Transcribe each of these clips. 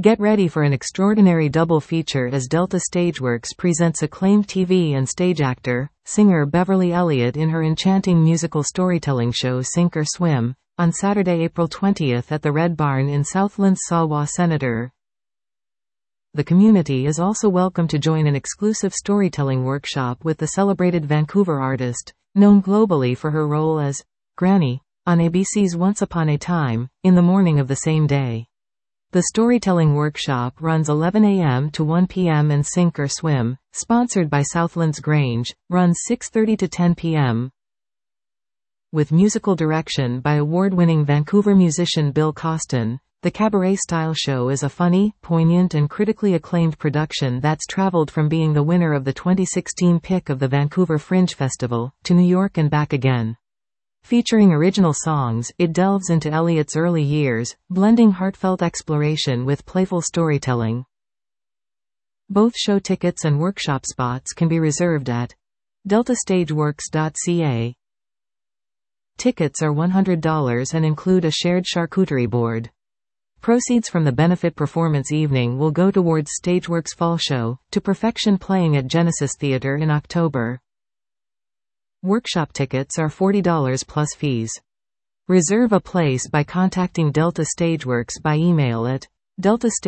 Get ready for an extraordinary double feature as Delta Stageworks presents acclaimed TV and stage actor, singer Beverly Elliott in her enchanting musical storytelling show Sink or Swim, on Saturday, April 20th at the Red Barn in Southland's Salwa-Senator. The community is also welcome to join an exclusive storytelling workshop with the celebrated Vancouver artist, known globally for her role as Granny on ABC's Once Upon a Time, in the morning of the same day. The storytelling workshop runs 11 a.m. to 1 p.m. and Sink or Swim, sponsored by Southlands Grange, runs 6:30 to 10 p.m. With musical direction by award-winning Vancouver musician Bill Costin, the cabaret-style show is a funny, poignant and critically acclaimed production that's traveled from being the winner of the 2016 pick of the Vancouver Fringe Festival, to New York and back again. Featuring original songs, it delves into Elliott's early years, blending heartfelt exploration with playful storytelling. Both show tickets and workshop spots can be reserved at deltastageworks.ca. Tickets are $100 and include a shared charcuterie board. Proceeds from the benefit performance evening will go towards Stageworks' fall show, To Perfection, playing at Genesis Theatre in October. Workshop tickets are $40 plus fees. Reserve a place by contacting Delta Stageworks by email at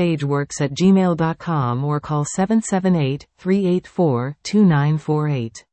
deltastageworks@gmail.com or call 778-384-2948.